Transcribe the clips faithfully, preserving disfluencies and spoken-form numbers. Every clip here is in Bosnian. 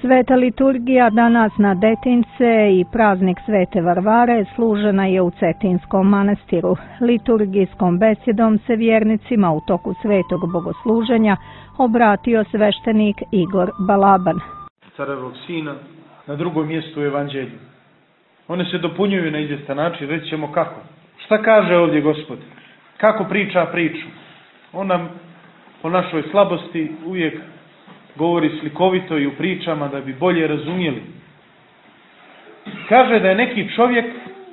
Sveta liturgija danas na Detince i praznik Svete Varvare služena je u Cetinskom manastiru. Liturgijskom besedom se vjernicima u toku svetog bogosluženja obratio sveštenik Igor Balaban. Carevog sina na drugom mjestu u Evanđelju. One se dopunjuju na izvjestan način, reći ćemo kako. Šta kaže ovdje Gospod? Kako priča priču? On nam o našoj slabosti uvijek govori slikovito i u pričama da bi bolje razumjeli. Kaže da je neki čovjek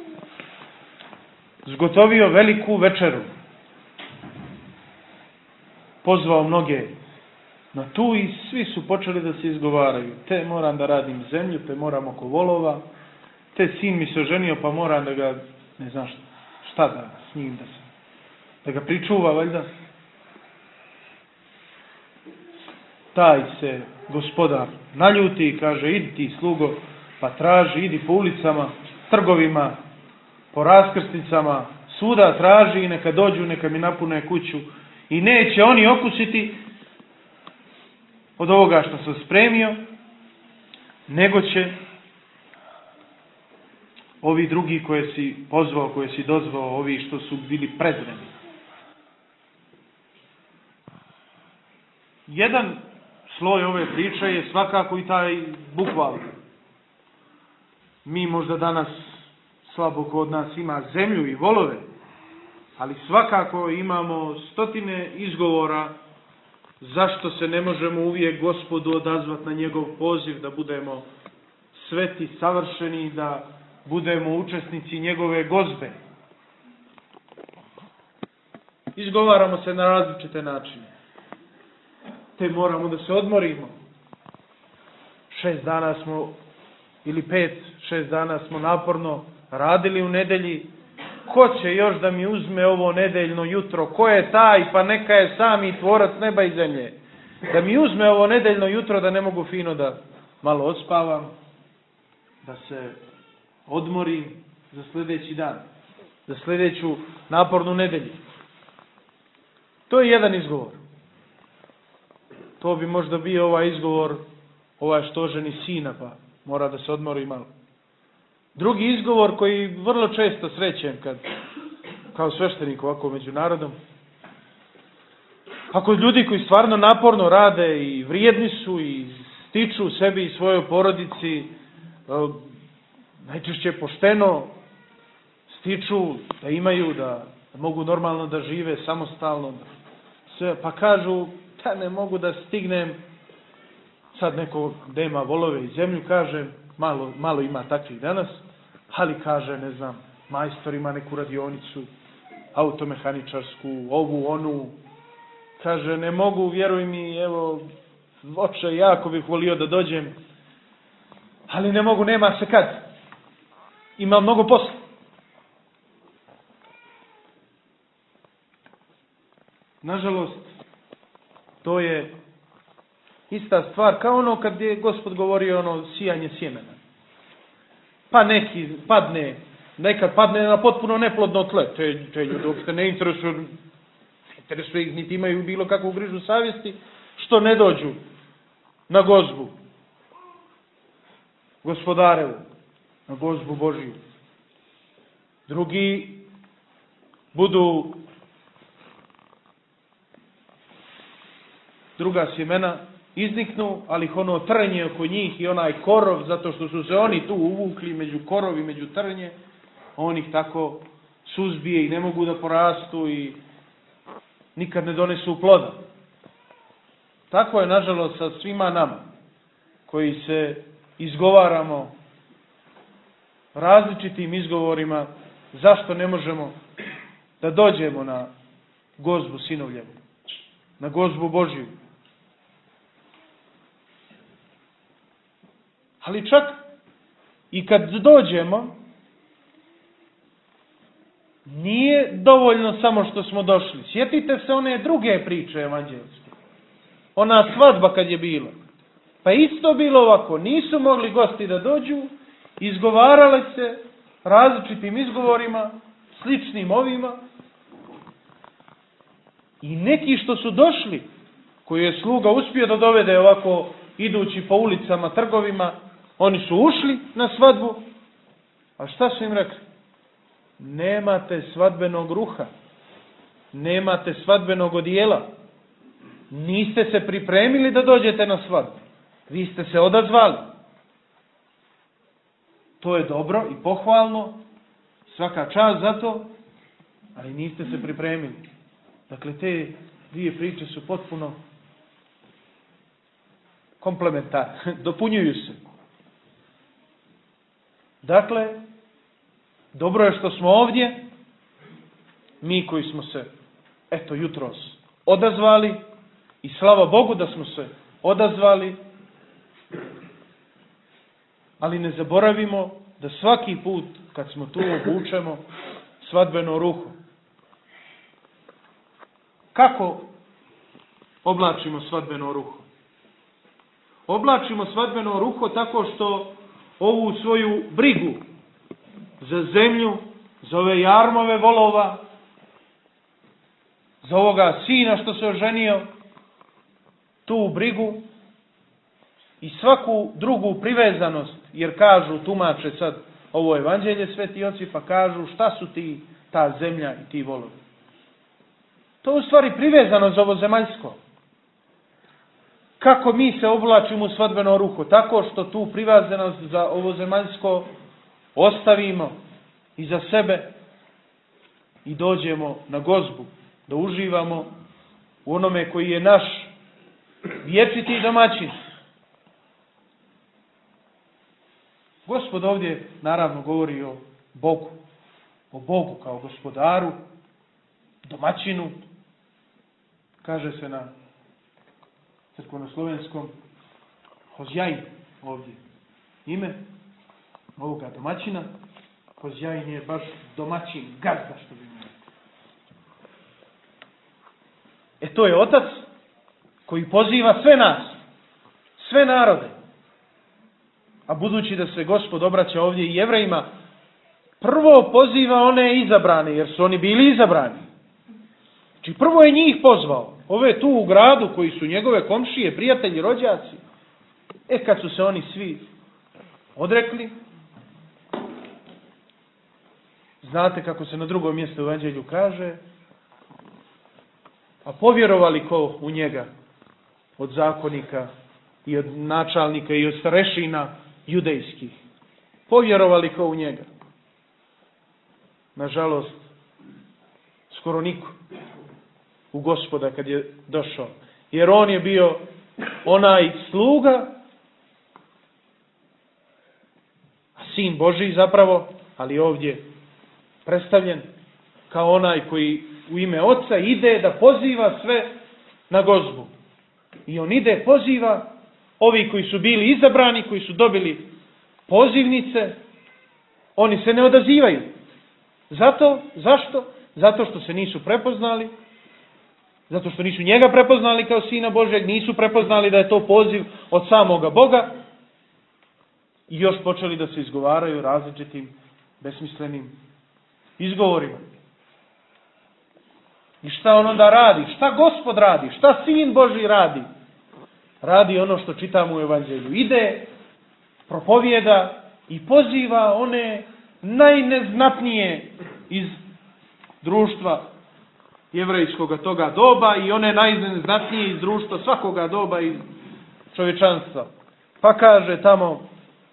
zgotovio veliku večeru. Pozvao mnoge na tu i svi su počeli da se izgovaraju. Te moram da radim zemlju, te moram oko volova, te sin mi se oženio pa moram da ga, ne znam šta, šta da s njim da se, da ga pričuva valjda. Taj se gospodar naljuti i kaže idi ti slugo pa traži, idi po ulicama, trgovima, po raskrsnicama, svuda traži i neka dođu, neka mi napune kuću i neće oni okusiti od ovoga što sam spremio, nego će ovi drugi koje si pozvao, koje si dozvao, ovi što su bili prezreni. Jedan sloj ove priče je svakako i taj bukvalni. Mi možda danas slabo kod nas ima zemlju i volove, ali svakako imamo stotine izgovora zašto se ne možemo uvijek Gospodu odazvati na njegov poziv, da budemo sveti, savršeni, da budemo učesnici njegove gozbe. Izgovaramo se na različite načine. Te moramo da se odmorimo. Šest dana smo, ili pet, šest dana smo naporno radili u nedelji. Ko će još da mi uzme ovo nedeljno jutro? Ko je taj? Pa neka je sami tvorac neba i zemlje. Da mi uzme ovo nedeljno jutro da ne mogu fino da malo odspavam, da se odmorim za sljedeći dan, za sljedeću napornu nedelju. To je jedan izgovor. To bi možda bio ovaj izgovor, ovaj što ženi sina, pa mora da se odmori malo. Drugi izgovor koji vrlo često srećem kad, kao sveštenik ovako među narodom, ako ljudi koji stvarno naporno rade i vrijedni su i stiču sebi i svojoj porodici, najčešće pošteno stiču da imaju, da, da mogu normalno da žive samostalno, sve, pa kažu da ne mogu da stignem, sad neko da ima volove i zemlju, kaže, malo, malo ima takvih danas, ali kaže, ne znam, majstor ima neku radionicu, automehaničarsku, ovu, onu, kaže, ne mogu, vjeruj mi, evo, oče, jako bih volio da dođem, ali ne mogu, nema se kad, ima mnogo posla. Nažalost, to je ista stvar kao ono kad je Gospod govorio ono sijanje sjemena. Pa neki padne, nekad padne na potpuno neplodno tle. Te, te ljudi uopšte ne interesuju, interesuje ih niti imaju bilo kakvu grižu savjesti, što ne dođu na gozbu Gospodarevu, na gozbu Božiju. Drugi budu druga sjemena izniknu, ali ih ono trnje oko njih i onaj korov, zato što su se oni tu uvukli među korov i među trnje, on ih tako suzbije i ne mogu da porastu i nikad ne donesu ploda. Tako je, nažalost, sa svima nama, koji se izgovaramo različitim izgovorima, zašto ne možemo da dođemo na gozbu sinovljevu, na gozbu Božju. Ali čak i kad dođemo, nije dovoljno samo što smo došli. Sjetite se one druge priče evanđelske. Ona svadba kad je bila. Pa isto bilo ovako. Nisu mogli gosti da dođu, izgovarale se različitim izgovorima, sličnim ovima. I neki što su došli, koji je sluga uspio da dovede ovako idući po ulicama, trgovima, oni su ušli na svadbu, a šta su im rekli? Nemate svadbenog ruha, nemate svadbenog odijela, niste se pripremili da dođete na svadbu, vi ste se odazvali. To je dobro i pohvalno, svaka čast za to, ali niste se pripremili. Dakle, te dvije priče su potpuno komplementarne, dopunjuju se. Dakle, dobro je što smo ovdje, mi koji smo se, eto, jutros odazvali i slava Bogu da smo se odazvali, ali ne zaboravimo da svaki put kad smo tu obučemo svadbeno ruho. Kako oblačimo svadbeno ruho? Oblačimo svadbeno ruho tako što ovu svoju brigu za zemlju, za ove jarmove volova, za ovoga sina što se oženio, tu brigu i svaku drugu privezanost, jer kažu, tumače sad ovo evanđelje sveti oci, pa kažu šta su ti, ta zemlja i ti volovi. To je u stvari privezano za ovo zemaljsko. Kako mi se oblačimo u svadbeno ruho? Tako što tu privezanost za ovo zemaljsko ostavimo iza sebe i dođemo na gozbu, da uživamo u onome koji je naš vječiti domaćin. Gospod ovdje naravno govori o Bogu, o Bogu kao gospodaru, domaćinu, kaže se na crkvenoslovenskom Hozjajin ovdje. Ime ovoga domaćina, Hozjajin je baš domaćin, gazda što bi mi. E to je otac koji poziva sve nas, sve narode. A budući da se Gospod obraća ovdje i Jevrejima, prvo poziva one izabrane, jer su oni bili izabrani. Znači prvo je njih pozvao, ove tu u gradu koji su njegove komšije, prijatelji, rođaci. E kad su se oni svi odrekli, znate kako se na drugom mjestu u Evanđelju kaže, a povjerovali ko u njega od zakonika i od načalnika i od starešina judejskih. Povjerovali ko u njega. Nažalost, skoro niko u Gospoda kad je došao. Jer on je bio onaj sluga, sin Božiji zapravo, ali ovdje predstavljen kao onaj koji u ime Oca ide da poziva sve na gozbu. I on ide, poziva ovi koji su bili izabrani, koji su dobili pozivnice, oni se ne odazivaju. Zato, zašto? Zato što se nisu prepoznali, zato što nisu njega prepoznali kao Sina Božeg, nisu prepoznali da je to poziv od samoga Boga i još počeli da se izgovaraju različitim besmislenim izgovorima. I šta on onda radi? Šta Gospod radi? Šta Sin Božji radi? Radi ono što čitamo u Evanđelju. Ide, propovijeda i poziva one najneznatnije iz društva jevrejskog toga doba i one najneznatnije iz društva svakoga doba iz čovječanstva. Pa kaže tamo,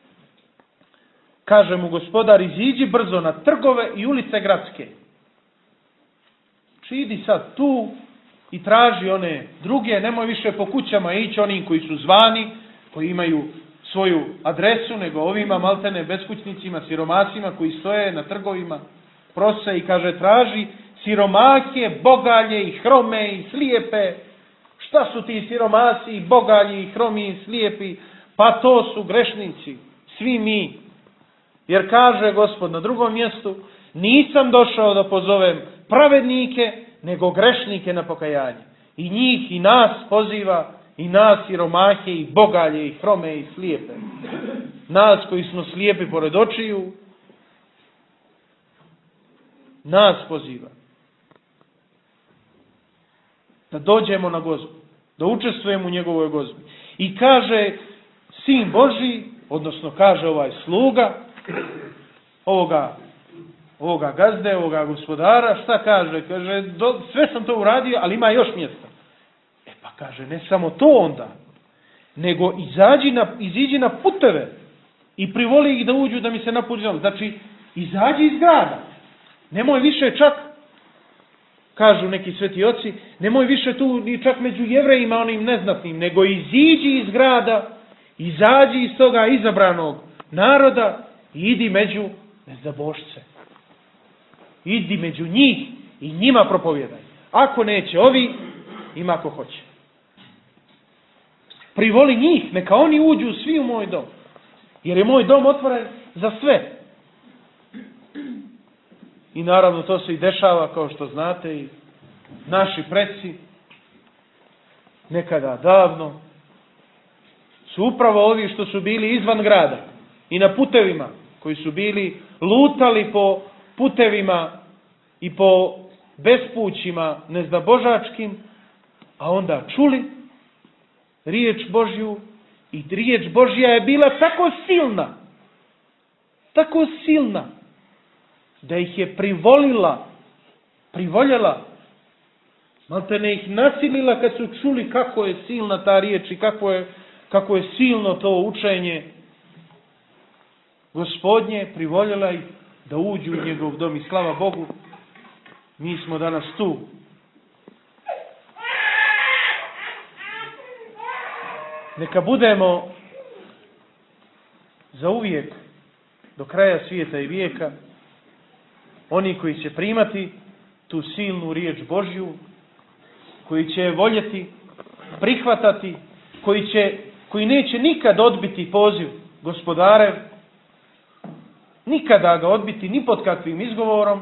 kaže mu Gospodar, iziđi brzo na trgove i ulice gradske. Či idi sad tu i traži one druge, nemoj više po kućama ići onim koji su zvani, koji imaju svoju adresu, nego ovima maltene beskućnicima, siromasima koji stoje na trgovima, prose i kaže traži siromake, bogalje i hrome i slijepe. Šta su ti siromasi i bogalji i hromi i slijepi? Pa to su grešnici, svi mi. Jer kaže Gospod na drugom mjestu, nisam došao da pozovem pravednike, nego grešnike na pokajanje. I njih i nas poziva, i nas siromahe i bogalje i hrome i slijepe. Nas koji smo slijepi pored očiju, nas poziva. Da dođemo na gozbu, da učestvujemo u njegovoj gozbi. I kaže sin Božji, odnosno kaže ovaj sluga, ovoga, ovoga gazde, ovoga gospodara, šta kaže? Kaže, do, sve sam to uradio, ali ima još mjesta. E pa kaže, ne samo to onda, nego izađi na, iziđi na puteve i privoli ih da uđu da mi se napuđu. Znači, izađi iz grada. Nemoj više čak, kažu neki sveti oci, nemoj više tu ni čak među Jevrejima, onim neznatnim, nego iziđi iz grada, izađi iz toga izabranog naroda i idi među nezabošce. Idi među njih i njima propovjedaj. Ako neće ovi, ima ko hoće. Privoli njih, neka oni uđu svi u moj dom. Jer je moj dom otvoren za sve. I naravno to se i dešava, kao što znate, i naši preci nekada davno su upravo ovi što su bili izvan grada i na putevima, koji su bili lutali po putevima i po bespućima neznabožačkim, a onda čuli riječ Božju i riječ Božja je bila tako silna, tako silna, da ih je privolila, privoljela, malte ne ih nasilila kad su čuli kako je silna ta riječ i kako je, kako je silno to učenje Gospodnje, privoljela ih da uđu u njegov dom i slava Bogu, mi smo danas tu. Neka budemo za uvijek do kraja svijeta i vijeka oni koji će primati tu silnu riječ Božju, koji će voljeti, prihvatati, koji, će, koji neće nikad odbiti poziv Gospodarev, nikada ga odbiti ni pod kakvim izgovorom,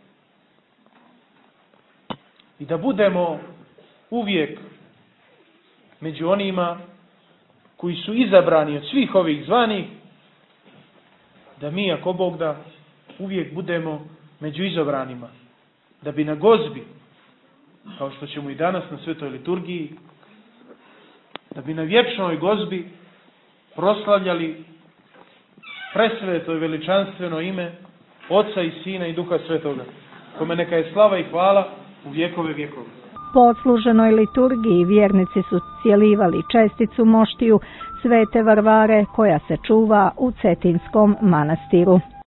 i da budemo uvijek među onima koji su izabrani od svih ovih zvanih, da mi, ako Bog da, uvijek budemo među izabranima, da bi na gozbi, kao što ćemo i danas na svetoj liturgiji, da bi na vječnoj gozbi proslavljali presveto i veličanstveno ime Oca i Sina i Duha Svetoga, kome neka je slava i hvala u vjekove vjekove. Po odsluženoj liturgiji vjernici su cijelivali česticu moštiju Svete Varvare koja se čuva u Cetinskom manastiru.